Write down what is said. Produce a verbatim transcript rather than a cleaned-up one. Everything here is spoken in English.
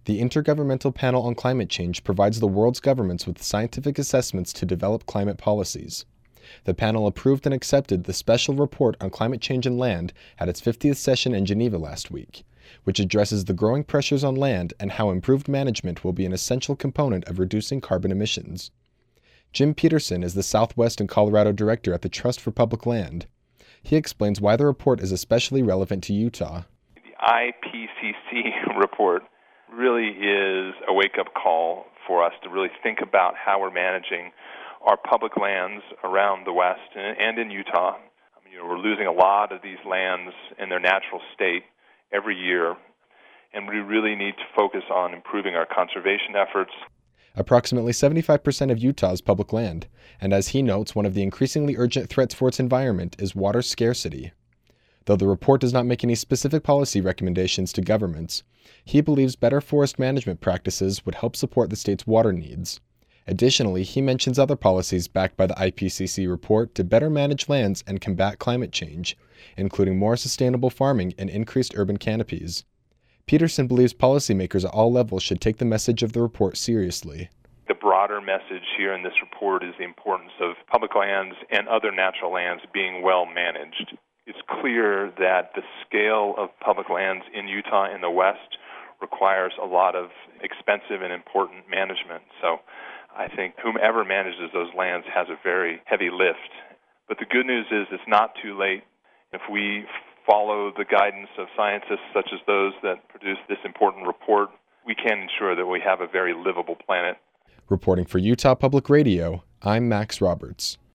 The Intergovernmental Panel on Climate Change provides the world's governments with scientific assessments to develop climate policies. The panel approved and accepted the Special Report on Climate Change and Land at its fiftieth session in Geneva last week, which addresses the growing pressures on land and how improved management will be an essential component of reducing carbon emissions. Jim Peterson is the Southwest and Colorado Director at the Trust for Public Land. He explains why the report is especially relevant to Utah. The I P C C report really is a wake-up call for us to really think about how we're managing our public lands around the West and in Utah. I mean, you know, we're losing a lot of these lands in their natural state every year, and we really need to focus on improving our conservation efforts. Approximately seventy-five percent of Utah is public land, and as he notes, one of the increasingly urgent threats for its environment is water scarcity. Though the report does not make any specific policy recommendations to governments, he believes better forest management practices would help support the state's water needs. Additionally, he mentions other policies backed by the I P C C report to better manage lands and combat climate change, including more sustainable farming and increased urban canopies. Peterson believes policymakers at all levels should take the message of the report seriously. The broader message here in this report is the importance of public lands and other natural lands being well managed. It's clear that the scale of public lands in Utah in the West requires a lot of expensive and important management. So I think whomever manages those lands has a very heavy lift. But the good news is it's not too late. If we follow the guidance of scientists such as those that produce this important report, we can ensure that we have a very livable planet. Reporting for Utah Public Radio, I'm Max Roberts.